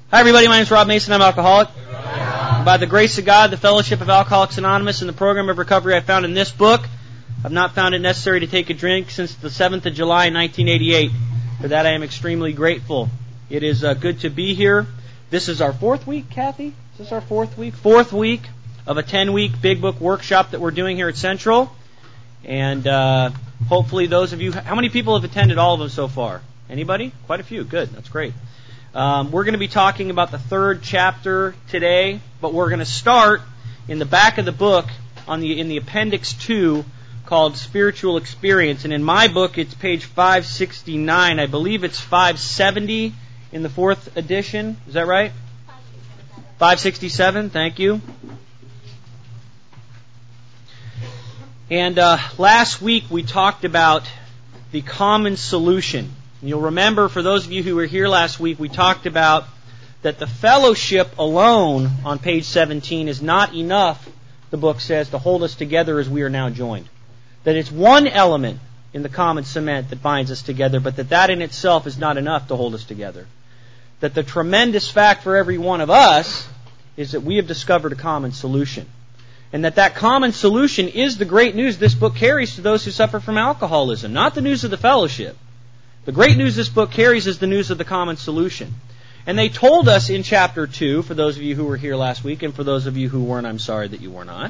Hi everybody, my name is Rob Mason, I'm an alcoholic. By the grace of God, the Fellowship of Alcoholics Anonymous, and the program of recovery I found in this book, I've not found it necessary to take a drink since the 7th of July, 1988. For that I am extremely grateful. It is good to be here. This is our fourth week, Kathy? Is this our fourth week? Fourth week of a 10-week Big Book workshop that we're doing here at Central. And hopefully those of you... How many people have attended all of them so far? Anybody? Quite a few. Good. That's great. We're going to be talking about the third chapter today, but we're going to start in the back of the book in the Appendix 2 called Spiritual Experience. And in my book, it's page 569. I believe it's 570 in the fourth edition. Is that right? 567. Thank you. And last week we talked about the common solution. And you'll remember, for those of you who were here last week, we talked about that the fellowship alone on page 17 is not enough, the book says, to hold us together as we are now joined. That it's one element in the common cement that binds us together, but that in itself is not enough to hold us together. That the tremendous fact for every one of us is that we have discovered a common solution. And that common solution is the great news this book carries to those who suffer from alcoholism, not the news of the fellowship. The great news this book carries is the news of the common solution. And they told us in chapter 2, for those of you who were here last week, and for those of you who weren't, I'm sorry that you were not,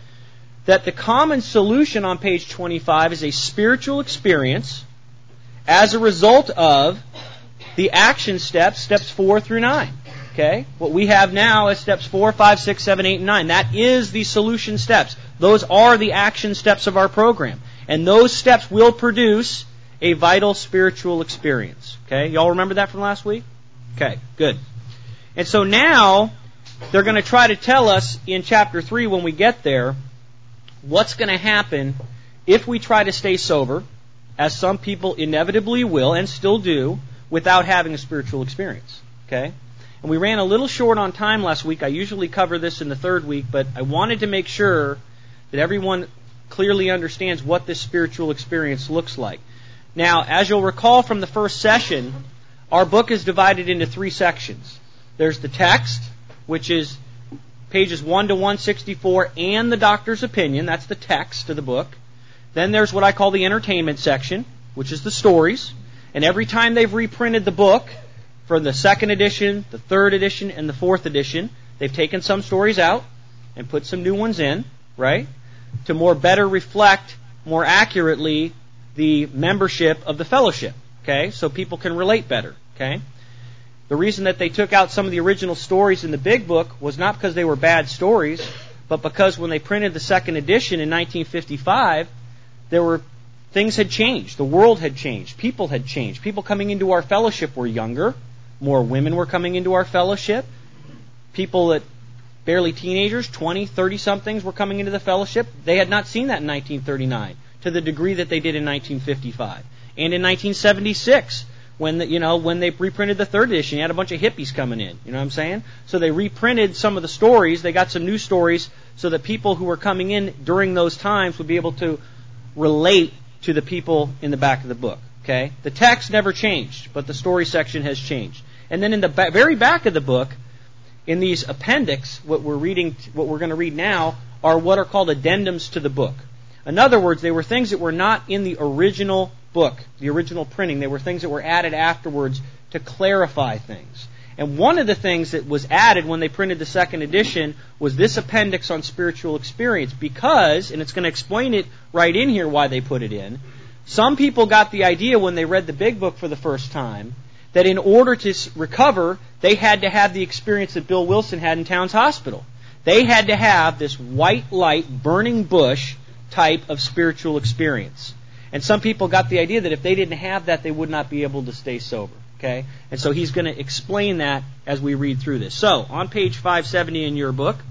that the common solution on page 25 is a spiritual experience as a result of the action steps 4 through 9. Okay? What we have now is steps 4, 5, 6, 7, 8, and 9. That is the solution steps. Those are the action steps of our program. And those steps will produce a vital spiritual experience. Okay? Y'all remember that from last week? Okay, good. And so now, they're going to try to tell us in chapter 3 when we get there, what's going to happen if we try to stay sober, as some people inevitably will and still do, without having a spiritual experience. Okay? And we ran a little short on time last week. I usually cover this in the third week, but I wanted to make sure that everyone clearly understands what this spiritual experience looks like. Now, as you'll recall from the first session, our book is divided into 3 sections. There's the text, which is pages 1 to 164, and the doctor's opinion. That's the text of the book. Then there's what I call the entertainment section, which is the stories. And every time they've reprinted the book, for the second edition, the third edition, and the fourth edition, they've taken some stories out and put some new ones in, right? To better reflect, more accurately, the membership of the fellowship, okay? So people can relate better, okay? The reason that they took out some of the original stories in the big book was not because they were bad stories, but because when they printed the second edition in 1955, things had changed. The world had changed. People had changed. People coming into our fellowship were younger. More women were coming into our fellowship. People that barely teenagers, 20, 30-somethings were coming into the fellowship. They had not seen that in 1939 to the degree that they did in 1955. And in 1976, when they reprinted the third edition, you had a bunch of hippies coming in. You know what I'm saying? So they reprinted some of the stories. They got some new stories so that people who were coming in during those times would be able to relate to the people in the back of the book. Okay? The text never changed, but the story section has changed. And then in the very back of the book, in these appendix, what we're going to read now, are what are called addendums to the book. In other words, they were things that were not in the original book, the original printing. They were things that were added afterwards to clarify things. And one of the things that was added when they printed the second edition was this appendix on spiritual experience because, and it's going to explain it right in here why they put it in, some people got the idea when they read the big book for the first time that in order to recover, they had to have the experience that Bill Wilson had in Towns Hospital. They had to have this white light, burning bush type of spiritual experience. And some people got the idea that if they didn't have that, they would not be able to stay sober. Okay? And so he's going to explain that as we read through this. So, on page 570 in your book,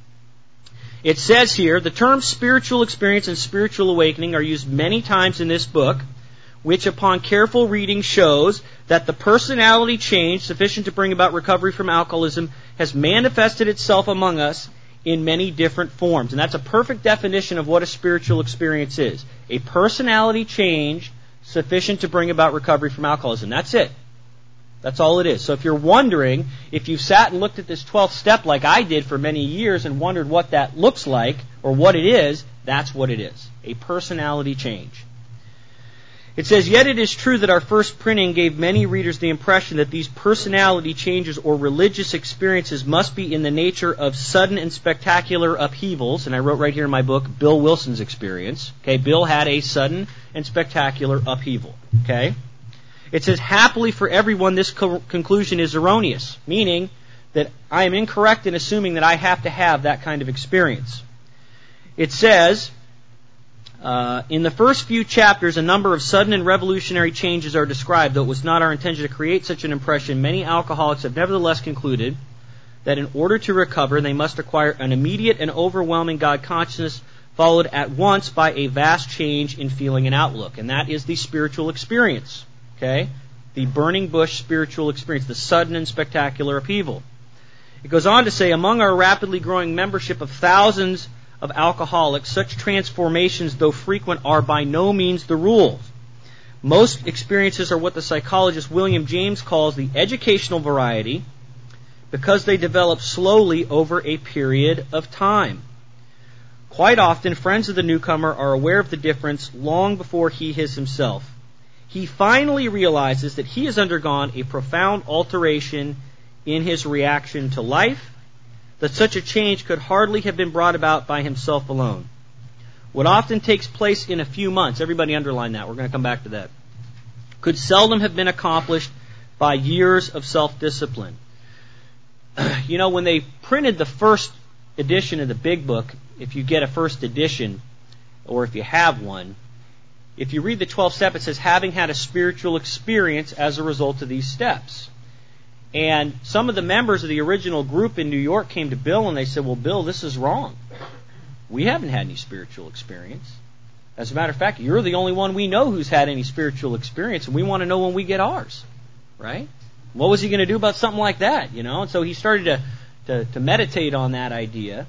it says here, the terms spiritual experience and spiritual awakening are used many times in this book, which upon careful reading shows that the personality change sufficient to bring about recovery from alcoholism has manifested itself among us in many different forms. And that's a perfect definition of what a spiritual experience is. A personality change sufficient to bring about recovery from alcoholism. That's it. That's all it is. So if you're wondering, if you've sat and looked at this 12th step like I did for many years and wondered what that looks like or what it is, that's what it is. A personality change. It says, yet it is true that our first printing gave many readers the impression that these personality changes or religious experiences must be in the nature of sudden and spectacular upheavals. And I wrote right here in my book, Bill Wilson's experience. Okay, Bill had a sudden and spectacular upheaval. Okay? It says, happily for everyone, this conclusion is erroneous, meaning that I am incorrect in assuming that I have to have that kind of experience. It says, in the first few chapters, a number of sudden and revolutionary changes are described. Though it was not our intention to create such an impression, many alcoholics have nevertheless concluded that in order to recover, they must acquire an immediate and overwhelming God consciousness, followed at once by a vast change in feeling and outlook. And that is the spiritual experience. Okay? The burning bush spiritual experience, the sudden and spectacular upheaval. It goes on to say, among our rapidly growing membership of thousands of alcoholics, such transformations, though frequent, are by no means the rule. Most experiences are what the psychologist William James calls the educational variety, because they develop slowly over a period of time. Quite often, friends of the newcomer are aware of the difference long before he is himself. He finally realizes that he has undergone a profound alteration in his reaction to life, that such a change could hardly have been brought about by himself alone. What often takes place in a few months, everybody underline that, we're going to come back to that, could seldom have been accomplished by years of self-discipline. You know, when they printed the first edition of the Big Book, if you get a first edition, or if you have one, if you read the 12th step, it says, having had a spiritual experience as a result of these steps. And some of the members of the original group in New York came to Bill and they said, well, Bill, this is wrong. We haven't had any spiritual experience. As a matter of fact, you're the only one we know who's had any spiritual experience, and we want to know when we get ours. Right? What was he going to do about something like that? You know? And so he started to meditate on that idea.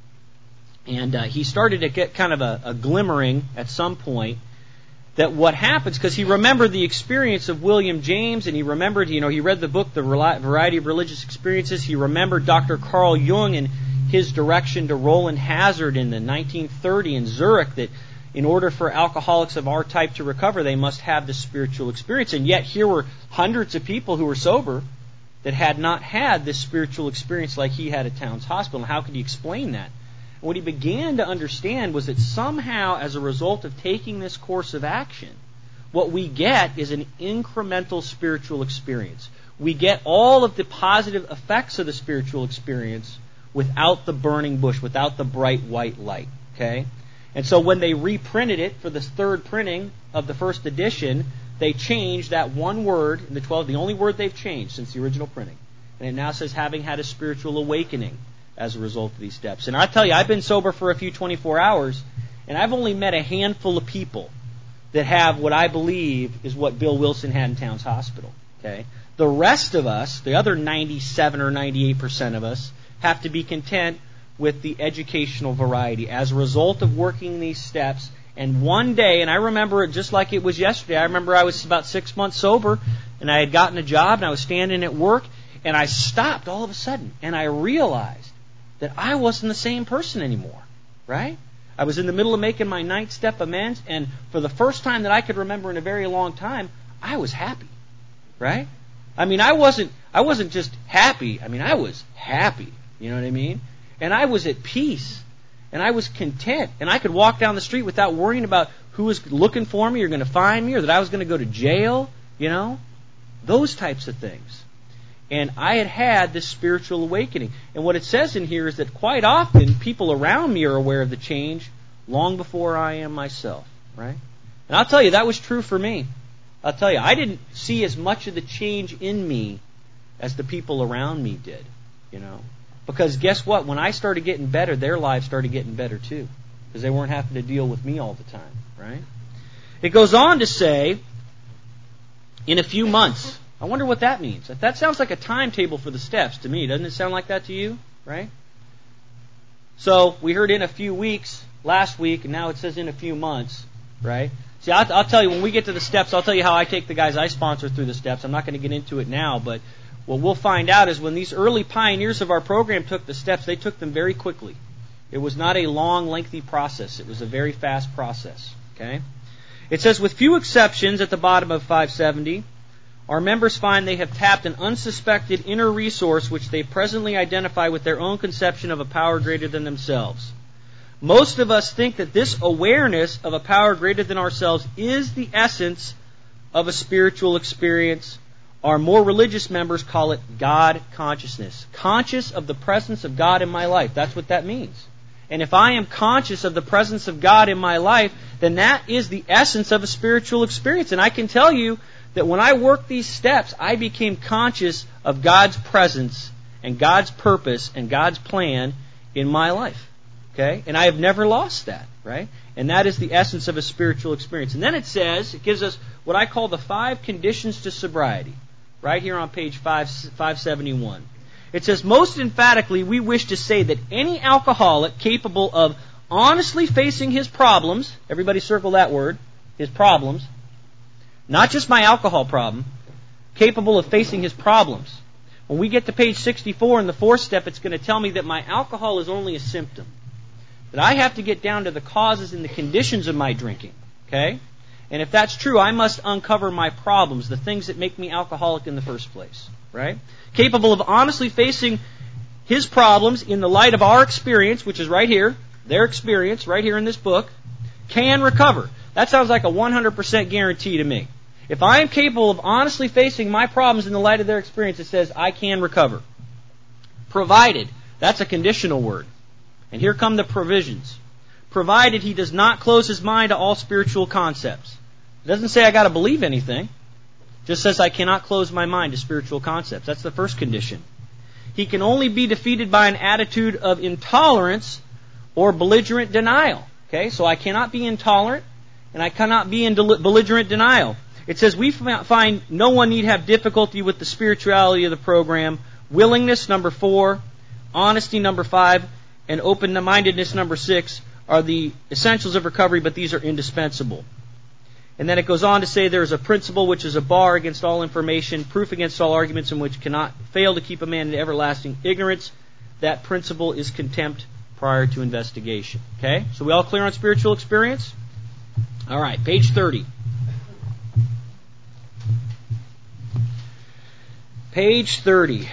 And he started to get kind of a glimmering at some point that what happens, because he remembered the experience of William James, and he remembered, you know, he read the book, The Variety of Religious Experiences. He remembered Dr. Carl Jung and his direction to Roland Hazard in the 1930 in Zurich, that in order for alcoholics of our type to recover, they must have this spiritual experience. And yet here were hundreds of people who were sober that had not had this spiritual experience like he had at Towns Hospital. And how could he explain that? What he began to understand was that somehow, as a result of taking this course of action, what we get is an incremental spiritual experience. We get all of the positive effects of the spiritual experience without the burning bush, without the bright white light. Okay? And so when they reprinted it for the third printing of the first edition, they changed that one word in the 12, the only word they've changed since the original printing. And it now says, having had a spiritual awakening as a result of these steps. And I tell you, I've been sober for a few 24 hours, and I've only met a handful of people that have what I believe is what Bill Wilson had in Towns Hospital. Okay? The rest of us, the other 97 or 98% of us, have to be content with the educational variety as a result of working these steps. And one day, and I remember it just like it was yesterday, I remember I was about 6 months sober, and I had gotten a job, and I was standing at work, and I stopped all of a sudden, and I realized that I wasn't the same person anymore, right? I was in the middle of making my 9th step amends, and for the first time that I could remember in a very long time, I was happy, right? I mean, I wasn't just happy. I mean, I was happy. You know what I mean? And I was at peace, and I was content, and I could walk down the street without worrying about who was looking for me or going to find me or that I was going to go to jail, you know? Those types of things. And I had had this spiritual awakening. And what it says in here is that quite often people around me are aware of the change long before I am myself, right? And I'll tell you, that was true for me. I'll tell you, I didn't see as much of the change in me as the people around me did, you know. Because guess what? When I started getting better, their lives started getting better too. Because they weren't having to deal with me all the time, right? It goes on to say, in a few months. I wonder what that means. That sounds like a timetable for the steps to me. Doesn't it sound like that to you? Right? So we heard in a few weeks last week, and now it says in a few months. Right? See, I'll tell you, when we get to the steps, I'll tell you how I take the guys I sponsor through the steps. I'm not going to get into it now, but what we'll find out is when these early pioneers of our program took the steps, they took them very quickly. It was not a long, lengthy process. It was a very fast process. Okay? It says, with few exceptions at the bottom of 570, our members find they have tapped an unsuspected inner resource which they presently identify with their own conception of a power greater than themselves. Most of us think that this awareness of a power greater than ourselves is the essence of a spiritual experience. Our more religious members call it God consciousness. Conscious of the presence of God in my life. That's what that means. And if I am conscious of the presence of God in my life, then that is the essence of a spiritual experience. And I can tell you that when I worked these steps, I became conscious of God's presence and God's purpose and God's plan in my life. Okay? And I have never lost that, right? And that is the essence of a spiritual experience. And then it says, it gives us what I call the 5 conditions to sobriety, right here on page 571. It says, most emphatically, we wish to say that any alcoholic capable of honestly facing his problems, everybody circle that word, his problems, not just my alcohol problem, capable of facing his problems. When we get to page 64 in the 4th step, it's going to tell me that my alcohol is only a symptom. That I have to get down to the causes and the conditions of my drinking. Okay? And if that's true, I must uncover my problems, the things that make me alcoholic in the first place. Right? Capable of honestly facing his problems in the light of our experience, which is right here, their experience, right here in this book, can recover. That sounds like a 100% guarantee to me. If I am capable of honestly facing my problems in the light of their experience, it says I can recover. Provided, that's a conditional word. And here come the provisions. Provided he does not close his mind to all spiritual concepts. It doesn't say I got to believe anything. It just says I cannot close my mind to spiritual concepts. That's the first condition. He can only be defeated by an attitude of intolerance or belligerent denial. Okay, so I cannot be intolerant and I cannot be in belligerent denial. It says we find no one need have difficulty with the spirituality of the program. Willingness, number 4. Honesty, number 5. And open-mindedness, number 6, are the essentials of recovery, but these are indispensable. And then it goes on to say there is a principle which is a bar against all information, proof against all arguments, and which cannot fail to keep a man in everlasting ignorance. That principle is contempt prior to investigation. Okay? So we all clear on spiritual experience? All right, page 30. Page 30.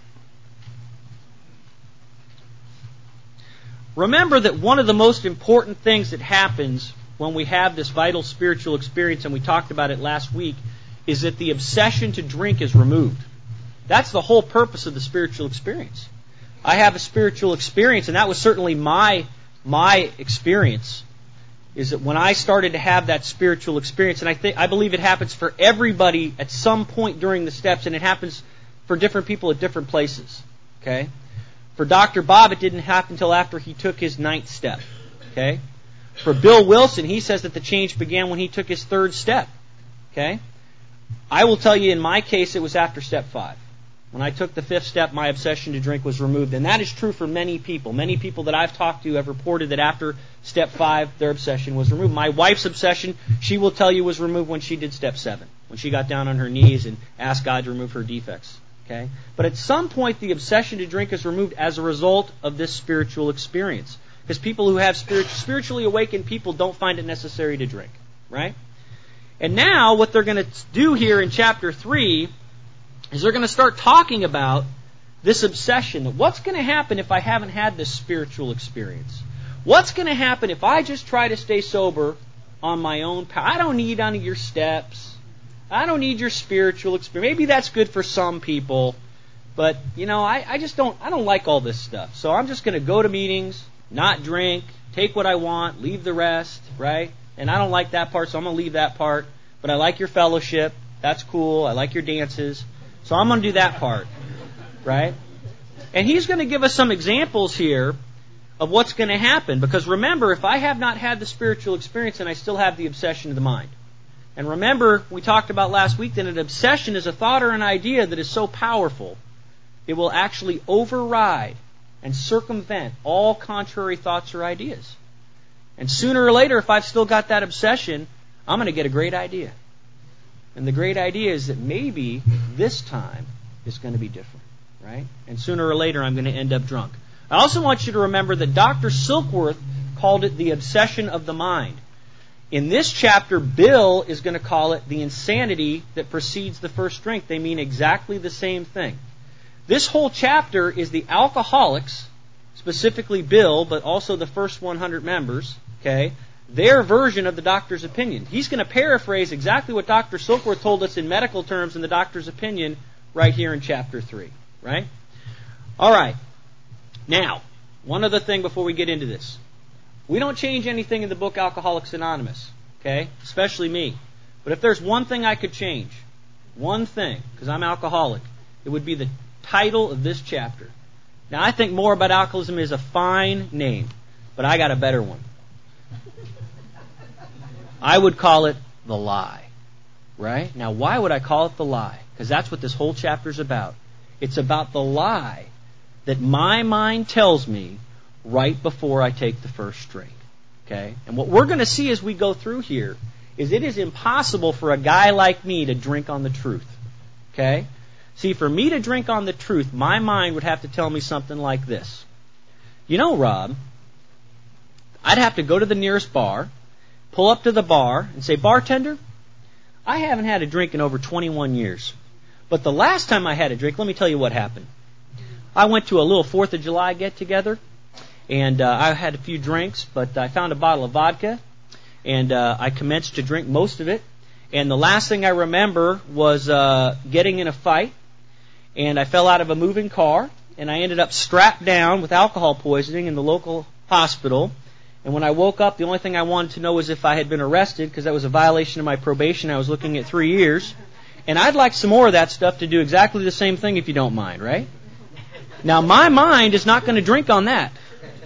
Remember that one of the most important things that happens when we have this vital spiritual experience, and we talked about it last week, is that the obsession to drink is removed. That's the whole purpose of the spiritual experience. I have a spiritual experience, and that was certainly my experience, is that when I started to have that spiritual experience, and I believe it happens for everybody at some point during the steps, and it happens for different people at different places. Okay? For Dr. Bob, it didn't happen until after he took his 9th step. Okay? For Bill Wilson, he says that the change began when he took his 3rd step. Okay? I will tell you, in my case, it was after step 5. When I took the 5th step, my obsession to drink was removed. And that is true for many people. Many people that I've talked to have reported that after step 5, their obsession was removed. My wife's obsession, she will tell you, was removed when she did step 7. When she got down on her knees and asked God to remove her defects. Okay? But at some point, the obsession to drink is removed as a result of this spiritual experience. Because people who have spiritually awakened people don't find it necessary to drink. Right? And now, what they're going to do here in chapter 3 is they're going to start talking about this obsession. What's going to happen if I haven't had this spiritual experience? What's going to happen if I just try to stay sober on my own power? I don't need any of your steps. I don't need your spiritual experience. Maybe that's good for some people, but I don't like all this stuff. So I'm just going to go to meetings, not drink, take what I want, leave the rest, right? And I don't like that part, so I'm going to leave that part. But I like your fellowship. That's cool. I like your dances. So I'm going to do that part, right? And he's going to give us some examples here of what's going to happen. Because remember, if I have not had the spiritual experience, then I still have the obsession of the mind. And remember, we talked about last week that an obsession is a thought or an idea that is so powerful, it will actually override and circumvent all contrary thoughts or ideas. And sooner or later, if I've still got that obsession, I'm going to get a great idea. And the great idea is that maybe this time is going to be different, right? And sooner or later I'm going to end up drunk. I also want you to remember that Dr. Silkworth called it the obsession of the mind. In this chapter, Bill is going to call it the insanity that precedes the first drink. They mean exactly the same thing. This whole chapter is the alcoholics, specifically Bill, but also the first 100 members, okay, their version of the doctor's opinion. He's going to paraphrase exactly what Dr. Silkworth told us in medical terms in the doctor's opinion right here in chapter 3, right? All right. Now, one other thing before we get into this. We don't change anything in the book Alcoholics Anonymous, okay? Especially me. But if there's one thing I could change, one thing, because I'm alcoholic, it would be the title of this chapter. Now, I think More About Alcoholism is a fine name, but I got a better one. I would call it The Lie, right? Now, why would I call it The Lie? Because that's what this whole chapter is about. It's about the lie that my mind tells me right before I take the first drink, okay? And what we're going to see as we go through here is it is impossible for a guy like me to drink on the truth, okay? See, for me to drink on the truth, my mind would have to tell me something like this. You know, Rob, I'd have to go to the nearest bar, pull up to the bar, and say, bartender, I haven't had a drink in over 21 years. But the last time I had a drink, let me tell you what happened. I went to a little 4th of July get-together, and I had a few drinks, but I found a bottle of vodka, and I commenced to drink most of it. And the last thing I remember was getting in a fight, and I fell out of a moving car, and I ended up strapped down with alcohol poisoning in the local hospital. And when I woke up, the only thing I wanted to know was if I had been arrested, because that was a violation of my probation. I was looking at 3 years. And I'd like some more of that stuff to do exactly the same thing, if you don't mind, right? Now, my mind is not going to drink on that.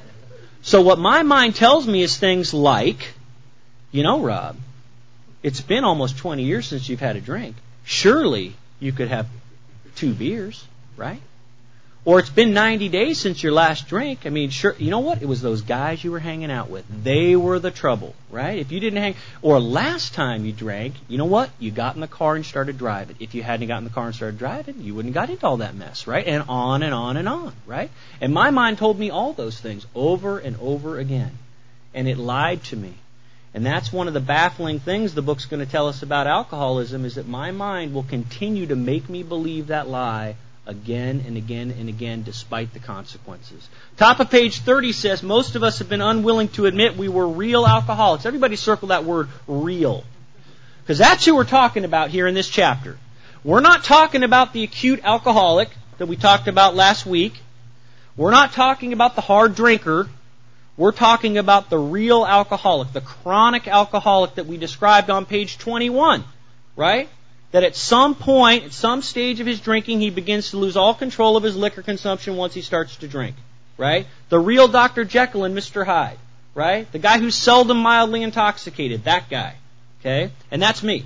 So what my mind tells me is things like, you know, Rob, it's been almost 20 years since you've had a drink. Surely you could have 2 beers, right? Or it's been 90 days since your last drink. I mean, sure, you know what? It was those guys you were hanging out with. They were the trouble, right? If you didn't hang, or last time you drank, you know what? You got in the car and started driving. If you hadn't gotten in the car and started driving, you wouldn't have got into all that mess, right? And on and on and on, right? And my mind told me all those things over and over again. And it lied to me. And that's one of the baffling things the book's going to tell us about alcoholism, is that my mind will continue to make me believe that lie again and again and again, despite the consequences. Top of page 30 says, most of us have been unwilling to admit we were real alcoholics. Everybody circle that word, real. Because that's who we're talking about here in this chapter. We're not talking about the acute alcoholic that we talked about last week. We're not talking about the hard drinker. We're talking about the real alcoholic, the chronic alcoholic that we described on page 21, right? That at some point, at some stage of his drinking, he begins to lose all control of his liquor consumption once he starts to drink, right? The real Dr. Jekyll and Mr. Hyde, right? The guy who's seldom mildly intoxicated, that guy, okay? And that's me.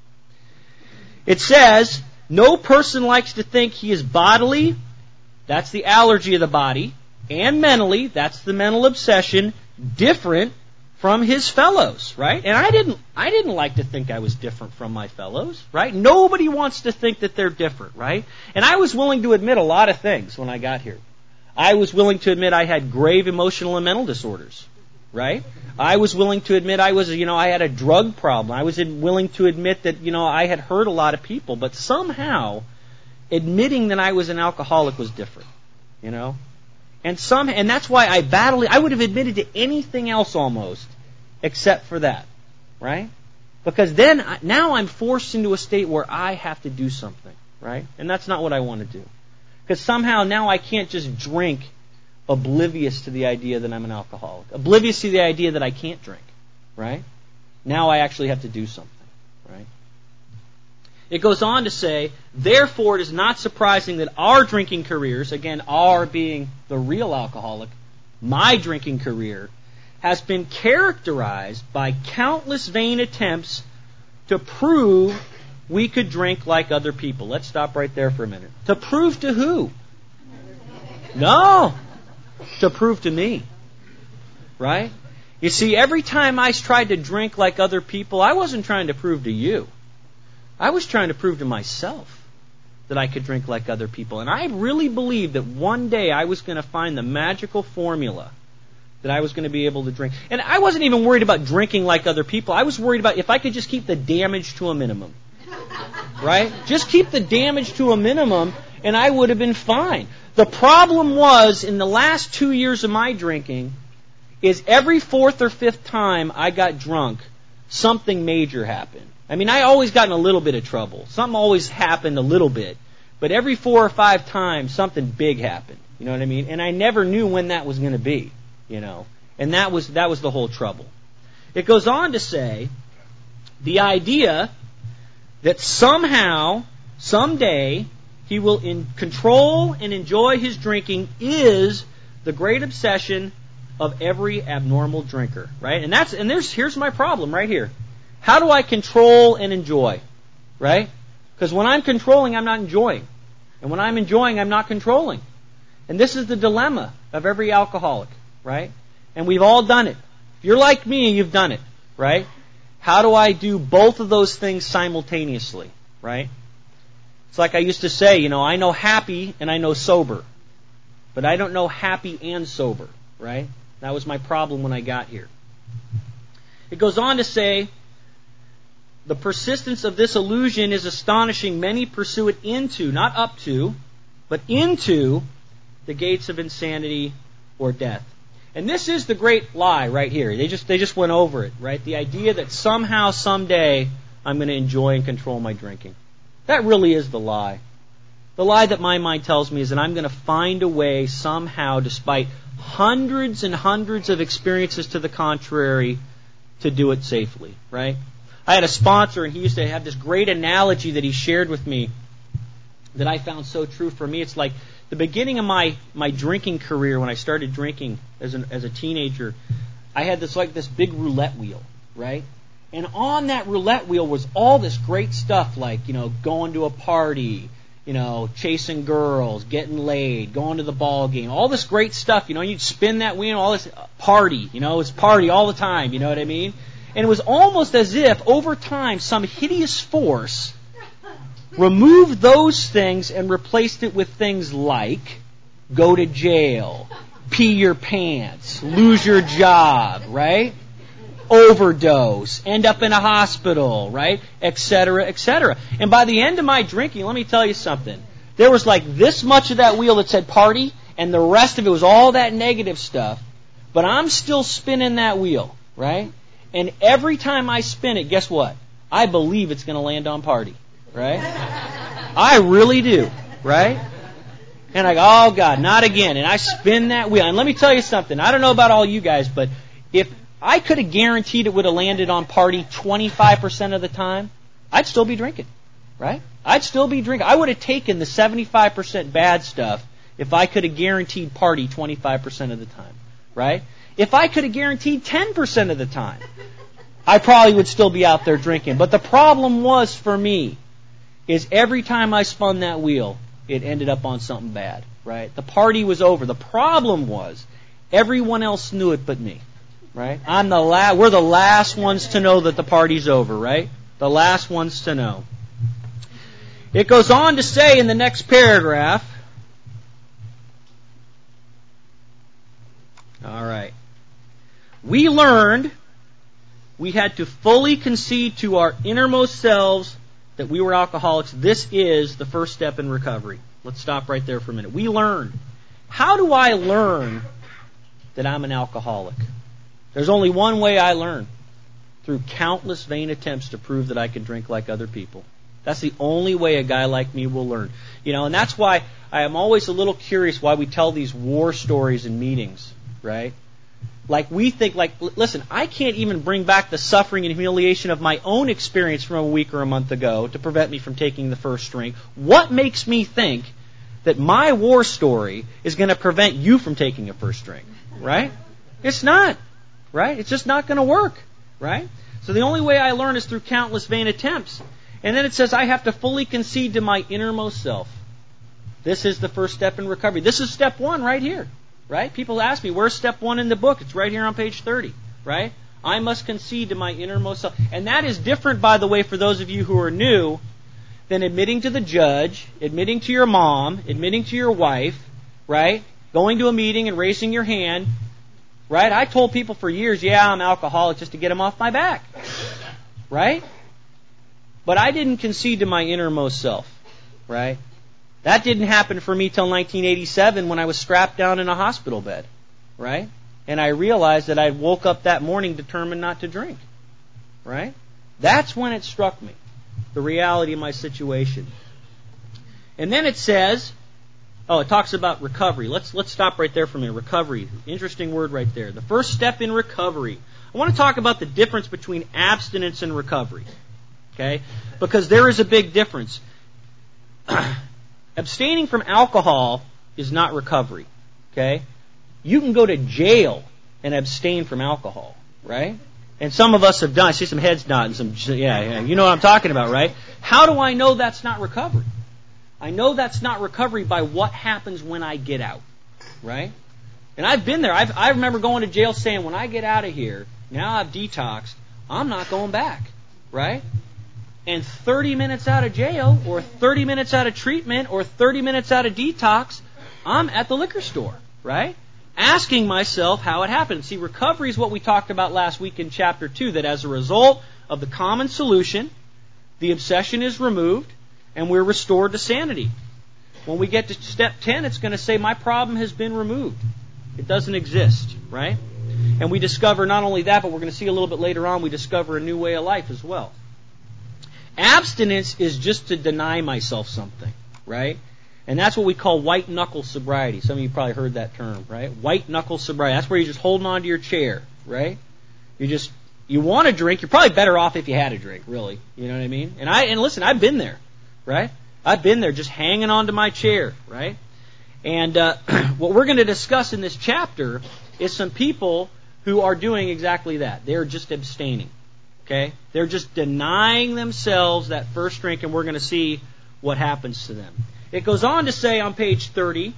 It says, no person likes to think he is bodily, that's the allergy of the body, and mentally, that's the mental obsession, different from his fellows, right? And I didn't like to think I was different from my fellows, right? Nobody wants to think that they're different, right? And I was willing to admit a lot of things when I got here. I was willing to admit I had grave emotional and mental disorders, right? I was willing to admit I had a drug problem. I was willing to admit that, I had hurt a lot of people, but somehow admitting that I was an alcoholic was different, And that's why I would have admitted to anything else almost, except for that, right? Because now I'm forced into a state where I have to do something, right? And that's not what I want to do. Because somehow now I can't just drink oblivious to the idea that I'm an alcoholic, oblivious to the idea that I can't drink, right? Now I actually have to do something, right? It goes on to say, therefore it is not surprising that our drinking careers, again, our being the real alcoholic, my drinking career, has been characterized by countless vain attempts to prove we could drink like other people. Let's stop right there for a minute. To prove to who? No. To prove to me. Right? You see, every time I tried to drink like other people, I wasn't trying to prove to you. I was trying to prove to myself that I could drink like other people. And I really believed that one day I was going to find the magical formula that I was going to be able to drink. And I wasn't even worried about drinking like other people. I was worried about if I could just keep the damage to a minimum. Right? Just keep the damage to a minimum and I would have been fine. The problem was, in the last 2 years of my drinking, is every fourth or fifth time I got drunk, something major happened. I mean, I always got in a little bit of trouble. Something always happened a little bit. But every 4 or 5 times, something big happened. You know what I mean? And I never knew when that was going to be. You know? And that was the whole trouble. It goes on to say, the idea that somehow, someday, he will control and enjoy his drinking is the great obsession of every abnormal drinker, right? And here's my problem right here. How do I control and enjoy, right? Because when I'm controlling, I'm not enjoying. And when I'm enjoying, I'm not controlling. And this is the dilemma of every alcoholic, right? And we've all done it. If you're like me, you've done it, right? How do I do both of those things simultaneously, right? It's like I used to say, you know, I know happy and I know sober. But I don't know happy and sober, right? That was my problem when I got here. It goes on to say, the persistence of this illusion is astonishing. Many pursue it into, not up to, but into the gates of insanity or death. And this is the great lie right here. They just went over it, right? The idea that somehow, someday, I'm going to enjoy and control my drinking. That really is the lie. The lie that my mind tells me is that I'm going to find a way somehow, despite hundreds and hundreds of experiences to the contrary, to do it safely, right? I had a sponsor, and he used to have this great analogy that he shared with me that I found so true for me. It's like the beginning of my drinking career, when I started drinking as a teenager, I had this big roulette wheel, right? And on that roulette wheel was all this great stuff like, you know, going to a party, you know, chasing girls, getting laid, going to the ball game, all this great stuff, you know, you'd spin that wheel, all this party, you know, it's party all the time, you know what I mean? And it was almost as if, over time, some hideous force removed those things and replaced it with things like go to jail, pee your pants, lose your job, right? Overdose, end up in a hospital, right? Etc., etc. And by the end of my drinking, let me tell you something. There was like this much of that wheel that said party, and the rest of it was all that negative stuff. But I'm still spinning that wheel, right? And every time I spin it, guess what? I believe it's going to land on party, right? I really do, right? And I go, oh God, not again. And I spin that wheel. And let me tell you something. I don't know about all you guys, but if I could have guaranteed it would have landed on party 25% of the time, I'd still be drinking, right? I'd still be drinking. I would have taken the 75% bad stuff if I could have guaranteed party 25% of the time, right? If I could have guaranteed 10% of the time, I probably would still be out there drinking. But the problem was for me is every time I spun that wheel, it ended up on something bad, right? The party was over. The problem was everyone else knew it but me, right? We're the last ones to know that the party's over, right? The last ones to know. It goes on to say in the next paragraph, all right. We learned we had to fully concede to our innermost selves that we were alcoholics. This is the first step in recovery. Let's stop right there for a minute. We learned. How do I learn that I'm an alcoholic? There's only one way I learn. Through countless vain attempts to prove that I can drink like other people. That's the only way a guy like me will learn. You know, and that's why I am always a little curious why we tell these war stories in meetings, right? Like we think, listen, I can't even bring back the suffering and humiliation of my own experience from a week or a month ago to prevent me from taking the first drink. What makes me think that my war story is going to prevent you from taking a first drink, right? It's not, right? It's just not going to work, right? So the only way I learn is through countless vain attempts. And then it says I have to fully concede to my innermost self. This is the first step in recovery. This is step one right here. Right? People ask me, where's step one in the book? It's right here on page 30. right? I must concede to my innermost self. And that is different, by the way, for those of you who are new, than admitting to the judge, admitting to your mom, admitting to your wife, right? Going to a meeting and raising your hand, right? I told people for years, yeah, I'm alcoholic, just to get them off my back, right? But I didn't concede to my innermost self, right? That didn't happen for me till 1987 when I was strapped down in a hospital bed, right? And I realized that I woke up that morning determined not to drink, right? That's when it struck me, the reality of my situation. And then it says, it talks about recovery. Let's stop right there for a minute. Recovery, interesting word right there. The first step in recovery. I want to talk about the difference between abstinence and recovery, okay? Because there is a big difference. Abstaining from alcohol is not recovery, okay? You can go to jail and abstain from alcohol, right? And some of us have done. I see some heads nodding. Yeah, you know what I'm talking about, right? How do I know that's not recovery? I know that's not recovery by what happens when I get out, right? And I've been there. I remember going to jail saying, when I get out of here, now I've detoxed, I'm not going back, right? And 30 minutes out of jail, or 30 minutes out of treatment, or 30 minutes out of detox, I'm at the liquor store, right? Asking myself how it happened. See, recovery is what we talked about last week in chapter 2, that as a result of the common solution, the obsession is removed, and we're restored to sanity. When we get to step 10, it's going to say, my problem has been removed. It doesn't exist, right? And we discover not only that, but we're going to see a little bit later on, we discover a new way of life as well. Abstinence is just to deny myself something, right? And that's what we call white-knuckle sobriety. Some of you probably heard that term, right? White-knuckle sobriety. That's where you're just holding on to your chair, right? You want to drink. You're probably better off if you had a drink, really. You know what I mean? And listen, I've been there, right? I've been there just hanging on to my chair, right? And what we're going to discuss in this chapter is some people who are doing exactly that. They're just abstaining. Okay? They're just denying themselves that first drink, and we're going to see what happens to them. It goes on to say on page 30,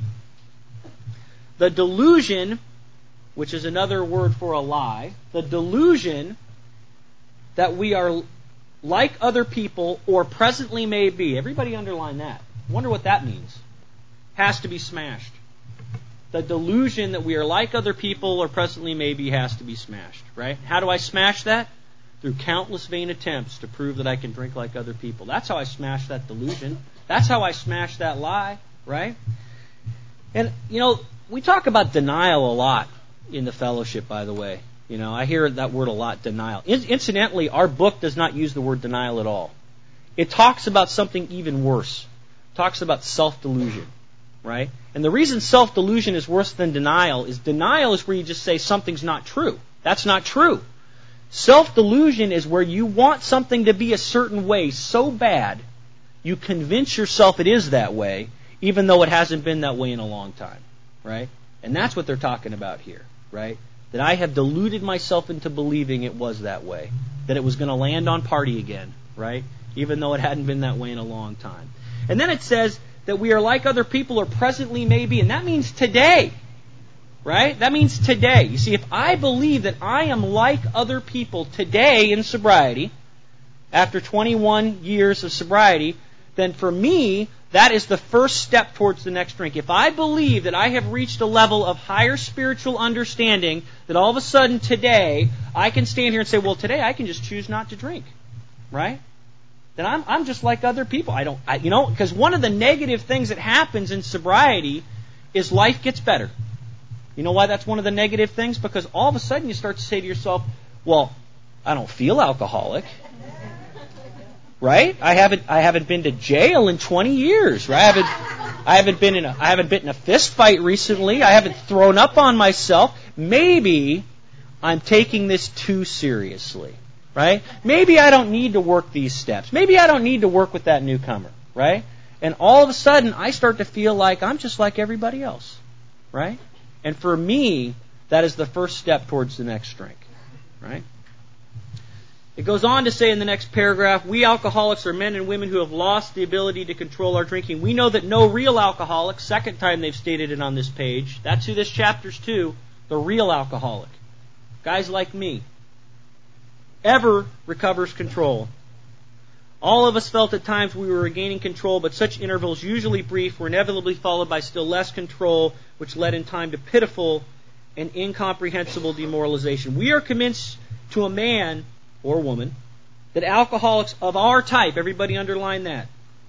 the delusion, which is another word for a lie, the delusion that we are like other people or presently may be. Everybody underline that. Wonder what that means. Has to be smashed. The delusion that we are like other people or presently may be has to be smashed, right? How do I smash that? Through countless vain attempts to prove that I can drink like other people. That's how I smash that delusion. That's how I smash that lie, right? And, we talk about denial a lot in the fellowship, by the way. I hear that word a lot, denial. Incidentally, our book does not use the word denial at all. It talks about something even worse. It talks about self-delusion, right? And the reason self-delusion is worse than denial is where you just say something's not true. That's not true. Self-delusion is where you want something to be a certain way so bad, you convince yourself it is that way, even though it hasn't been that way in a long time, right? And that's what they're talking about here, right? That I have deluded myself into believing it was that way, that it was going to land on party again, right? Even though it hadn't been that way in a long time. And then it says that we are like other people or presently may be, and that means today. Right? That means today. You see, if I believe that I am like other people today in sobriety, after 21 years of sobriety, then for me, that is the first step towards the next drink. If I believe that I have reached a level of higher spiritual understanding, that all of a sudden today, I can stand here and say, well, today I can just choose not to drink. Right? Then I'm just like other people. Because one of the negative things that happens in sobriety is life gets better. You know why that's one of the negative things? Because all of a sudden you start to say to yourself, well, I don't feel alcoholic. Right? I haven't been to jail in 20 years. Right? I haven't been in a fist fight recently. I haven't thrown up on myself. Maybe I'm taking this too seriously. Right? Maybe I don't need to work these steps. Maybe I don't need to work with that newcomer. Right? And all of a sudden I start to feel like I'm just like everybody else. Right? And for me, that is the first step towards the next drink. Right? It goes on to say in the next paragraph, we alcoholics are men and women who have lost the ability to control our drinking. We know that no real alcoholic, second time they've stated it on this page, that's who this chapter's to, the real alcoholic. guys like me, ever recovers control. All of us felt at times we were regaining control, but such intervals, usually brief, were inevitably followed by still less control, which led in time to pitiful and incomprehensible demoralization. We are convinced to a man or woman that alcoholics of our type, everybody underline that,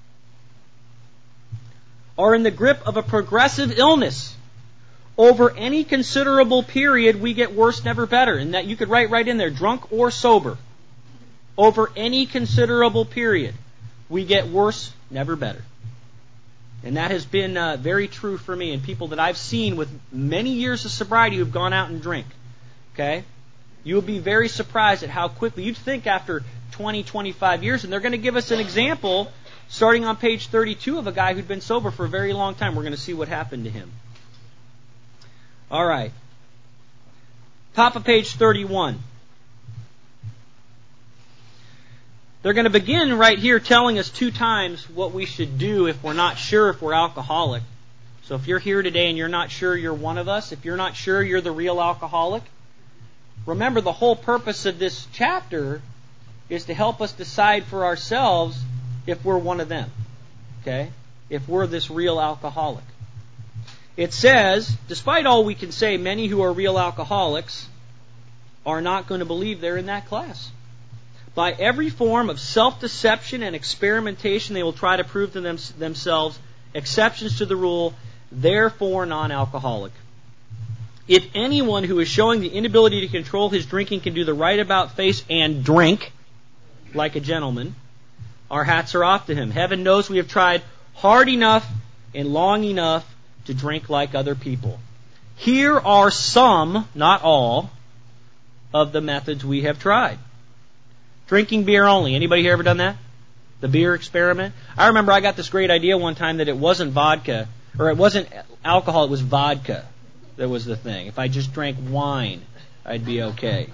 are in the grip of a progressive illness. Over any considerable period, we get worse, never better. And that you could write right in there, drunk or sober. Over any considerable period, we get worse, never better. And that has been very true for me and people that I've seen with many years of sobriety who've gone out and drink. Okay? You'll be very surprised at how quickly, you'd think after 20, 25 years, and they're going to give us an example starting on page 32 of a guy who'd been sober for a very long time. We're going to see what happened to him. All right. Top of page 31. They're going to begin right here telling us 2 times what we should do if we're not sure if we're alcoholic. So if you're here today and you're not sure you're one of us, if you're not sure you're the real alcoholic, remember the whole purpose of this chapter is to help us decide for ourselves if we're one of them. Okay? If we're this real alcoholic. It says, despite all we can say, many who are real alcoholics are not going to believe they're in that class. By every form of self-deception and experimentation, they will try to prove to themselves exceptions to the rule, therefore non-alcoholic. If anyone who is showing the inability to control his drinking can do the right about face and drink like a gentleman, our hats are off to him. Heaven knows we have tried hard enough and long enough to drink like other people. Here are some, not all, of the methods we have tried. Drinking beer only. Anybody here ever done that? The beer experiment? I remember I got this great idea one time that it wasn't vodka, or it wasn't alcohol, it was vodka that was the thing. If I just drank wine, I'd be okay.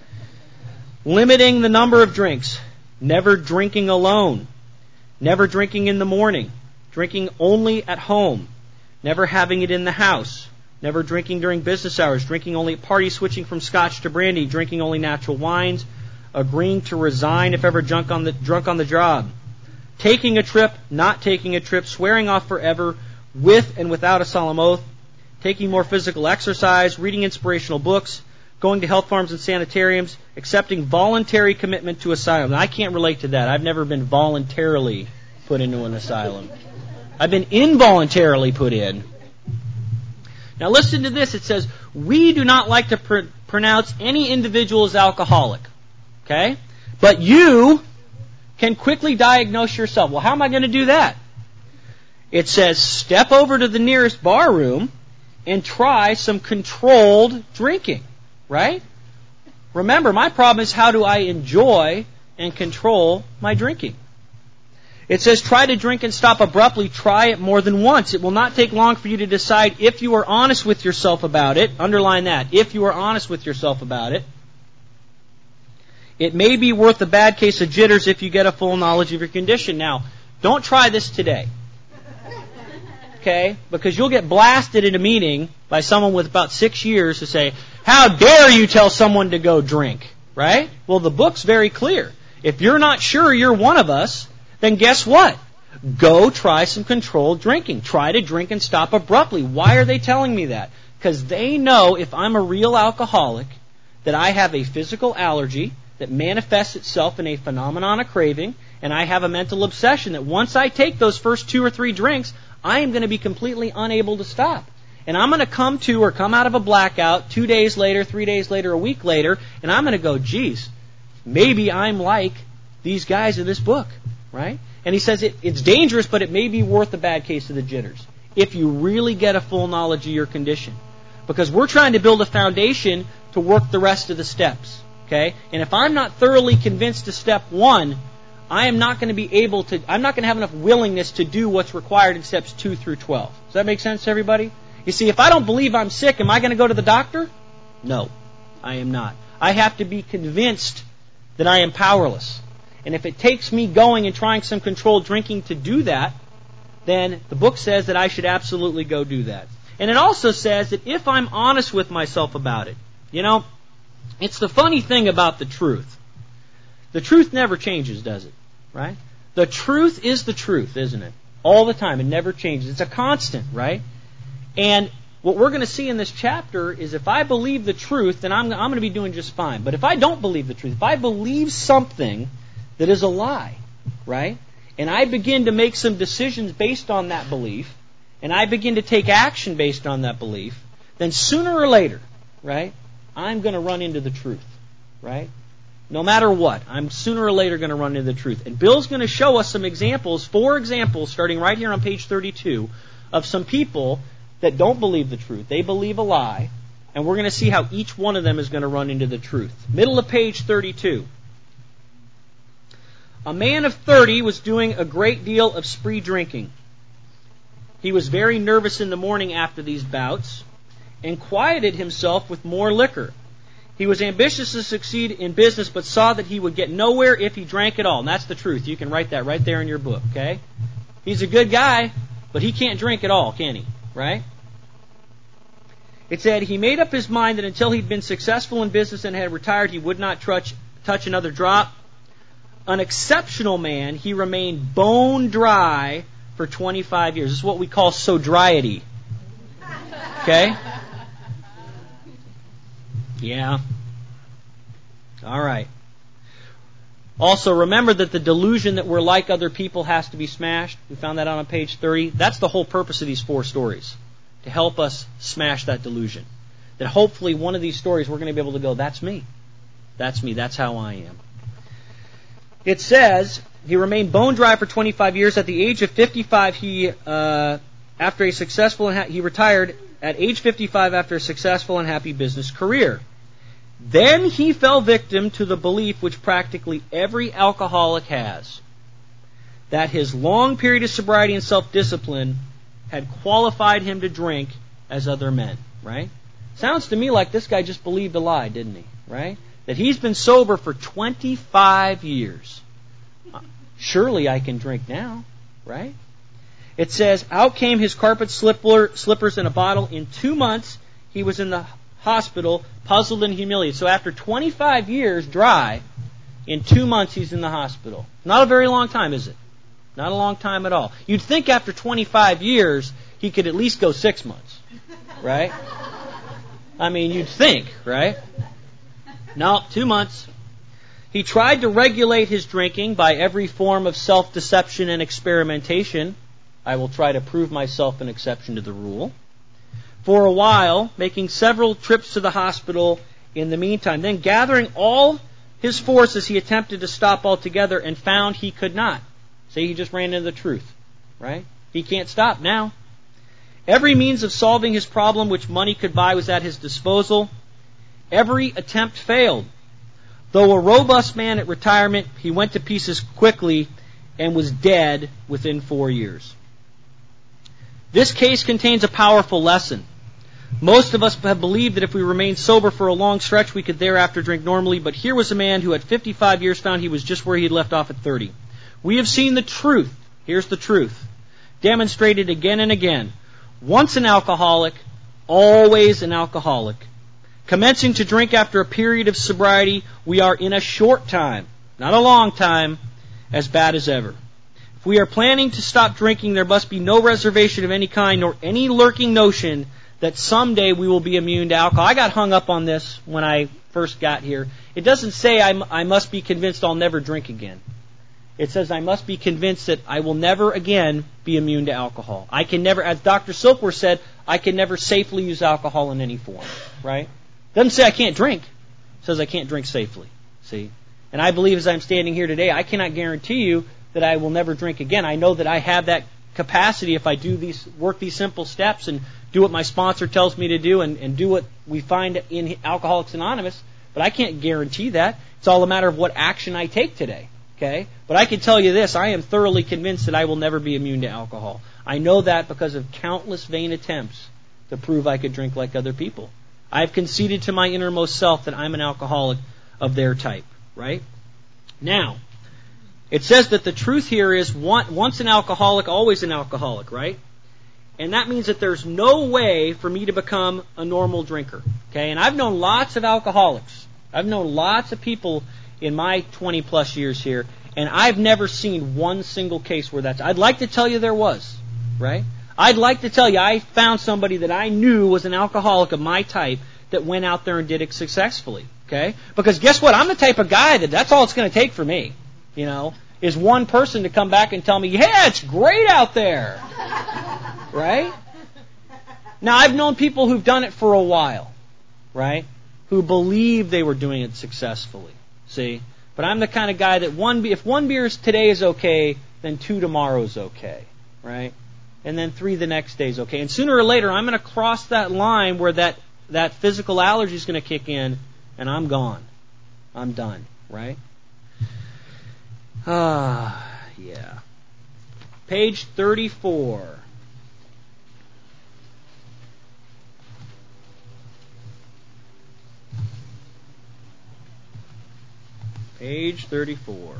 Limiting the number of drinks. Never drinking alone. Never drinking in the morning. Drinking only at home. Never having it in the house. Never drinking during business hours. Drinking only at parties, switching from scotch to brandy. Drinking only natural wines. Agreeing to resign if ever drunk on the job. Taking a trip, not taking a trip. Swearing off forever with and without a solemn oath. Taking more physical exercise. Reading inspirational books. Going to health farms and sanitariums. Accepting voluntary commitment to asylum. Now, I can't relate to that. I've never been voluntarily put into an asylum. I've been involuntarily put in. Now listen to this. It says, we do not like to pronounce any individual as alcoholic. Okay? But you can quickly diagnose yourself. Well, how am I going to do that? It says, step over to the nearest bar room and try some controlled drinking. Right? Remember, my problem is how do I enjoy and control my drinking? It says, try to drink and stop abruptly. Try it more than once. It will not take long for you to decide if you are honest with yourself about it. Underline that. If you are honest with yourself about it. It may be worth a bad case of jitters if you get a full knowledge of your condition. Now, don't try this today. Okay? Because you'll get blasted in a meeting by someone with about 6 years to say, how dare you tell someone to go drink? Right? Well, the book's very clear. If you're not sure you're one of us, then guess what? Go try some controlled drinking. Try to drink and stop abruptly. Why are they telling me that? Because they know if I'm a real alcoholic, that I have a physical allergy that manifests itself in a phenomenon of craving, and I have a mental obsession that once I take those first 2 or 3 drinks, I am going to be completely unable to stop. And I'm going to come out of a blackout 2 days later, 3 days later, a week later, and I'm going to go, geez, maybe I'm like these guys in this book, right? And he says it's dangerous, but it may be worth a bad case of the jitters if you really get a full knowledge of your condition. Because we're trying to build a foundation to work the rest of the steps. Okay? And if I'm not thoroughly convinced to step 1, I'm not going to have enough willingness to do what's required in steps 2 through 12. Does that make sense to everybody? You see, if I don't believe I'm sick, am I going to go to the doctor? No, I am not. I have to be convinced that I am powerless. And if it takes me going and trying some controlled drinking to do that, then the book says that I should absolutely go do that. And it also says that if I'm honest with myself about it, It's the funny thing about the truth. The truth never changes, does it? Right? The truth is the truth, isn't it? All the time. It never changes. It's a constant, right? And what we're going to see in this chapter is if I believe the truth, then I'm going to be doing just fine. But if I don't believe the truth, if I believe something that is a lie, right? And I begin to make some decisions based on that belief, and I begin to take action based on that belief, then sooner or later, right, I'm going to run into the truth, right? No matter what, I'm sooner or later going to run into the truth. And Bill's going to show us some examples, 4 examples, starting right here on page 32, of some people that don't believe the truth. They believe a lie, and we're going to see how each one of them is going to run into the truth. Middle of page 32. A man of 30 was doing a great deal of spree drinking. He was very nervous in the morning after these bouts, and quieted himself with more liquor. He was ambitious to succeed in business, but saw that he would get nowhere if he drank at all. And that's the truth. You can write that right there in your book, okay? He's a good guy, but he can't drink at all, can he? Right? It said he made up his mind that until he'd been successful in business and had retired, he would not touch another drop. An exceptional man, he remained bone dry for 25 years. This is what we call sobriety. Okay? Yeah. All right. Also, remember that the delusion that we're like other people has to be smashed. We found that on page 30. That's the whole purpose of these 4 stories, to help us smash that delusion. That hopefully one of these stories we're going to be able to go, that's me. That's me. That's how I am. It says he remained bone dry for 25 years. At the age of 55, he retired at age 55 after a successful and happy business career. Then he fell victim to the belief which practically every alcoholic has, that his long period of sobriety and self-discipline had qualified him to drink as other men, right? Sounds to me like this guy just believed a lie, didn't he? Right? That he's been sober for 25 years. Surely I can drink now, right? It says, out came his carpet slippers and a bottle. In 2 months, he was in the hospital, puzzled and humiliated. So after 25 years dry, in 2 months he's in the hospital. Not a very long time, is it? Not a long time at all. You'd think after 25 years, he could at least go 6 months, right? I mean, you'd think, right? No, 2 months. He tried to regulate his drinking by every form of self-deception and experimentation. I will try to prove myself an exception to the rule. For a while, making several trips to the hospital in the meantime. Then gathering all his forces, he attempted to stop altogether and found he could not. See, he just ran into the truth, right? He can't stop now. Every means of solving his problem which money could buy was at his disposal. Every attempt failed. Though a robust man at retirement, he went to pieces quickly and was dead within 4 years. This case contains a powerful lesson. Most of us have believed that if we remained sober for a long stretch, we could thereafter drink normally, but here was a man who at 55 years found he was just where he had left off at 30. We have seen the truth. Here's the truth. Demonstrated again and again. Once an alcoholic, always an alcoholic. Commencing to drink after a period of sobriety, we are in a short time, not a long time, as bad as ever. If we are planning to stop drinking, there must be no reservation of any kind nor any lurking notion that someday we will be immune to alcohol. I got hung up on this when I first got here. It doesn't say I must be convinced I'll never drink again. It says I must be convinced that I will never again be immune to alcohol. I can never, as Dr. Silkworth said, I can never safely use alcohol in any form, right? Doesn't say I can't drink. It says I can't drink safely, see? And I believe as I'm standing here today, I cannot guarantee you that I will never drink again. I know that I have that capacity if I work these simple steps and do what my sponsor tells me to do and do what we find in Alcoholics Anonymous, but I can't guarantee that. It's all a matter of what action I take today, okay? But I can tell you this, I am thoroughly convinced that I will never be immune to alcohol. I know that because of countless vain attempts to prove I could drink like other people. I have conceded to my innermost self that I'm an alcoholic of their type, right? Now, it says that the truth here is once an alcoholic, always an alcoholic, right? And that means that there's no way for me to become a normal drinker, okay? And I've known lots of alcoholics, I've known lots of people in my 20 plus years here, and I've never seen one single case where that's... I'd like to tell you there was, right? I'd like to tell you I found somebody that I knew was an alcoholic of my type that went out there and did it successfully, okay? Because guess what? I'm the type of guy that's all it's going to take for me, is one person to come back and tell me, yeah, it's great out there, right? Now, I've known people who've done it for a while, right? Who believe they were doing it successfully, see? But I'm the kind of guy that if one beer today is okay, then 2 tomorrow's okay, right? And then 3 the next day is okay. And sooner or later, I'm going to cross that line where that physical allergy is going to kick in, and I'm gone. I'm done, right? Yeah. Page 34. Page 34.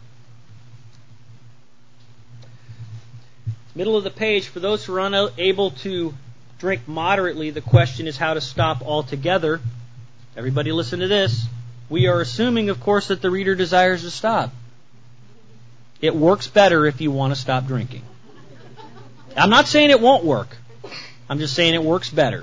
Middle of the page, for those who are unable to drink moderately, the question is how to stop altogether. Everybody listen to this. We are assuming, of course, that the reader desires to stop. It works better if you want to stop drinking. I'm not saying it won't work. I'm just saying it works better.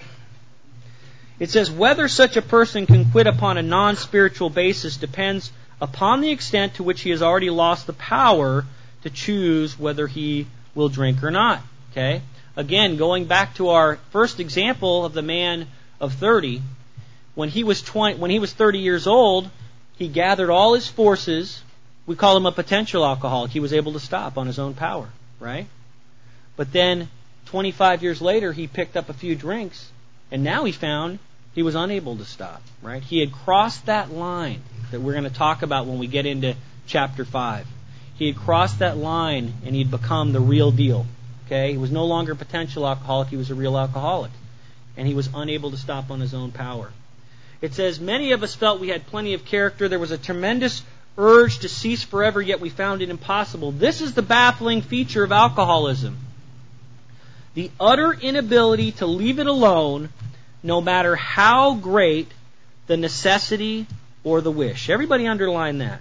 It says, whether such a person can quit upon a non-spiritual basis depends upon the extent to which he has already lost the power to choose whether he will drink or not. Okay? Again, going back to our first example of the man of 30, when he was 30 years old, he gathered all his forces. We call him a potential alcoholic. He was able to stop on his own power, right? But then 25 years later, he picked up a few drinks, and now he found he was unable to stop, right? He had crossed that line that we're going to talk about when we get into chapter 5. He had crossed that line, and he'd become the real deal, okay? He was no longer a potential alcoholic. He was a real alcoholic, and he was unable to stop on his own power. It says, many of us felt we had plenty of character. There was a tremendous urge to cease forever, yet we found it impossible. This is the baffling feature of alcoholism. The utter inability to leave it alone, no matter how great the necessity or the wish. Everybody underline that.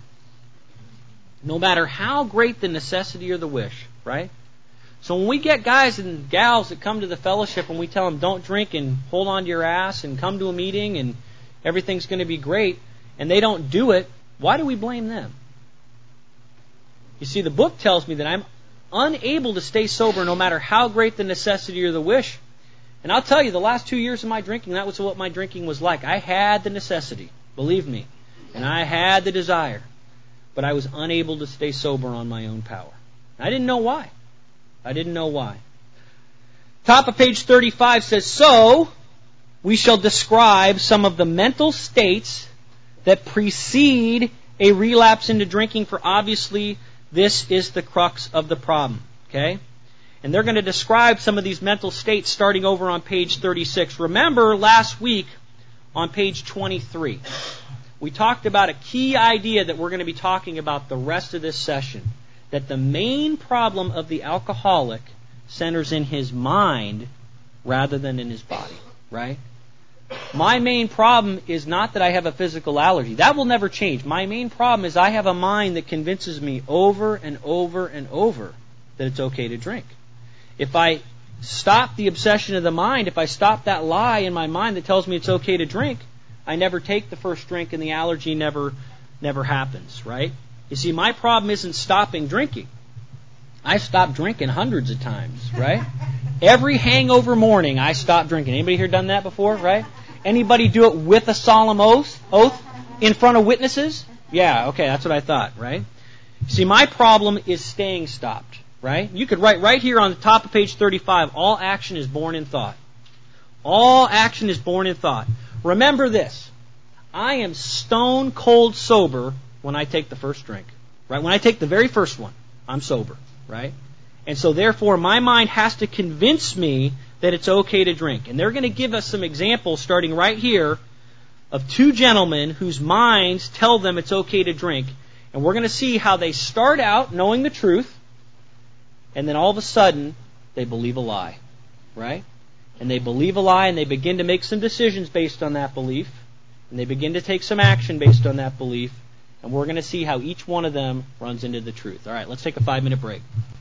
No matter how great the necessity or the wish, right? So when we get guys and gals that come to the fellowship and we tell them don't drink and hold on to your ass and come to a meeting and everything's going to be great, and they don't do it, why do we blame them? You see, the book tells me that I'm unable to stay sober no matter how great the necessity or the wish. And I'll tell you, the last 2 years of my drinking, that was what my drinking was like. I had the necessity, believe me, and I had the desire, but I was unable to stay sober on my own power. I didn't know why. Top of page 35 says, so we shall describe some of the mental states that precede a relapse into drinking, for obviously this is the crux of the problem. Okay? And they're going to describe some of these mental states starting over on page 36. Remember last week on page 23, we talked about a key idea that we're going to be talking about the rest of this session, that the main problem of the alcoholic centers in his mind rather than in his body, right? My main problem is not that I have a physical allergy. That will never change. My main problem is I have a mind that convinces me over and over and over that it's okay to drink. If I stop the obsession of the mind, if I stop that lie in my mind that tells me it's okay to drink, I never take the first drink and the allergy never happens, right? You see, my problem isn't stopping drinking. I've stopped drinking hundreds of times, right? Every hangover morning, I stop drinking. Anybody here done that before, right? Anybody do it with a solemn oath in front of witnesses? Yeah, okay, that's what I thought, right? See, my problem is staying stopped, right? You could write right here on the top of page 35, all action is born in thought. All action is born in thought. Remember this. I am stone cold sober when I take the first drink, right? When I take the very first one, I'm sober, right? And so therefore, my mind has to convince me that it's okay to drink. And they're going to give us some examples starting right here of two gentlemen whose minds tell them it's okay to drink. And we're going to see how they start out knowing the truth, and then all of a sudden, they believe a lie, right? And they believe a lie, and they begin to make some decisions based on that belief. And they begin to take some action based on that belief. And we're going to see how each one of them runs into the truth. All right, let's take a 5-minute break.